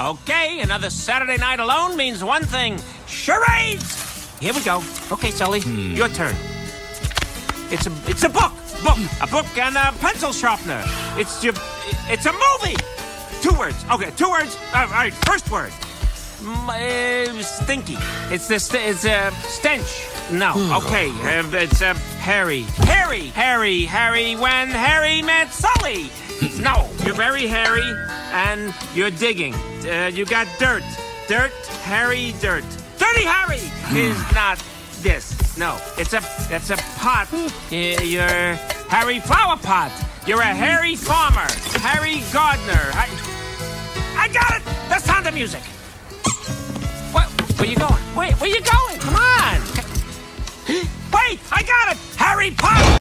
Okay, another Saturday night alone means one thing. Charades! Here we go. Okay, Sully, your turn. It's a book. A book and a pencil sharpener. It's a movie. 2 words. Okay, 2 words. All right, first word. Stinky. It's a stench. No. Okay. It's Harry. Harry. When Harry met Sully. No. You're very hairy, and you're digging. You got dirt. Harry, dirt. Dirty Harry is not this. No. That's a pot. You're Harry Flower Pot. You're a hairy farmer. Harry Gardner. I got it. The Sound of Music. Where you going? Wait, where you going? Come on. Wait, I got it. Harry Potter.